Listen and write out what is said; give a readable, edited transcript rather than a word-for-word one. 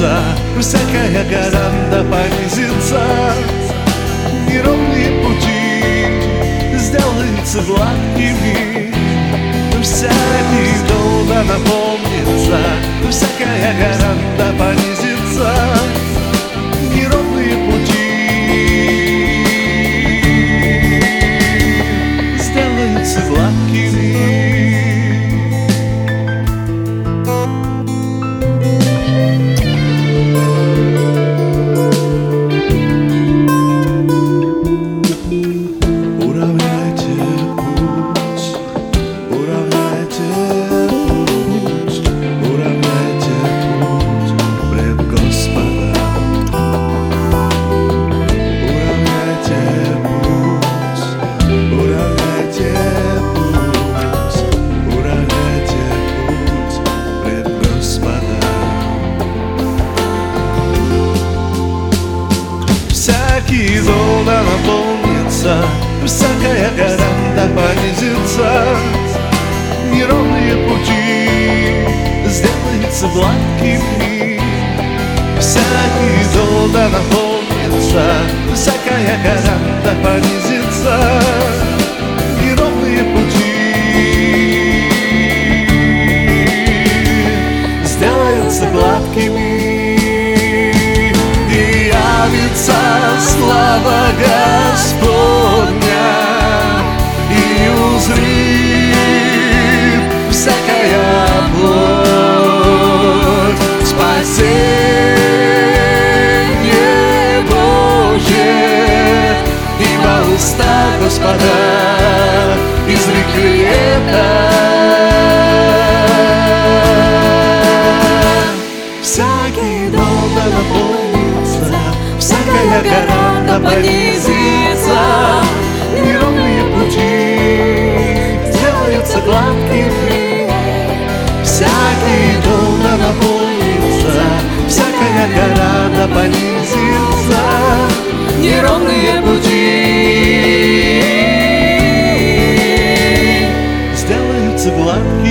наполнится, всякая гора да понизится, неровные пути сделаются гладкими, всякий дом да наполнится, всякая гора да понизится, неровные пути сделаются гладкими. Всякий дом да наполнится, всякая гора да понизится, неровные пути сделаются гладкими. Всякий дом да наполнится, всякая гора да понизится, неровные пути сделаются гладкими. Слава Господня, и узрит всякая плоть спасение Божье, ибо уста Господа изрекли это. Всякий дом да наполнится, всякая гора да понизится, неровные пути сделаются гладкими. Всякий дом да наполнится, всякая гора да понизится, неровные пути сделаются гладкими.